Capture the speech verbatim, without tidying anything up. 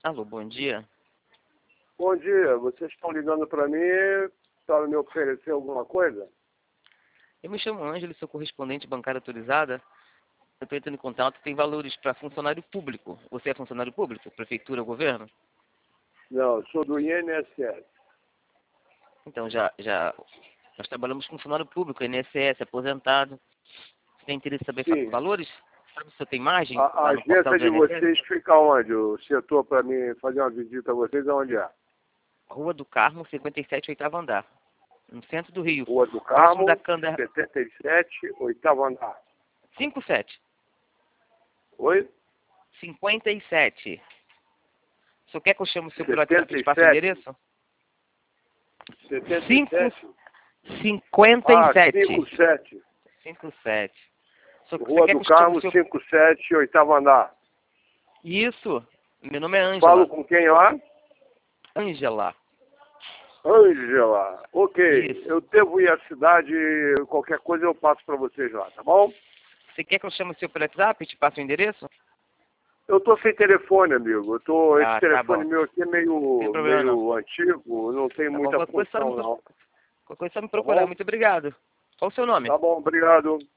Alô, bom dia. Bom dia, vocês estão ligando para mim para me oferecer alguma coisa? Eu me chamo Ângelo, sou correspondente bancária autorizada. Eu estou entrando em contato, tem valores para funcionário público. Você é funcionário público? Prefeitura, governo? Não, sou do I N S S. Então, já, já, nós trabalhamos com funcionário público, I N S S, aposentado. Você tem interesse em saber Sim. valores? Sabe se você tem margem A, a lá no portal agência do de I N S S? vocês fica onde? O setor para mim fazer uma visita a vocês, aonde é? Rua do Carmo, cinquenta e sete, oitavo andar. No centro do Rio. Rua do Próximo Carmo, da Canda... setenta e sete, oitavo andar. cinquenta e sete. Oi? cinquenta e sete. O senhor quer que eu chame o seu pelo setenta WhatsApp e e passe o sete? endereço? setenta e Cinco- sete? cinquenta e Ah, sete. cinquenta e sete. cinquenta e sete. Você Rua quer do que eu chame Carmo, o seu... cinquenta e sete, oitavo andar. Isso. Meu nome é Ângela. Falo com quem lá? Ângela. Ângela, ok. Isso. Eu devo ir à cidade, qualquer coisa eu passo para vocês lá, tá bom? Você quer que eu chame o seu pelo WhatsApp e te passe o endereço? Eu tô sem telefone, amigo. Eu tô, Ah, esse tá telefone bom. meu aqui é meio, Sem problema, meio antigo, não tem Tá bom, muita qualquer coisa só função me, não. qualquer coisa só me Tá procurar. bom? Muito obrigado. Qual o seu nome? Tá bom, obrigado.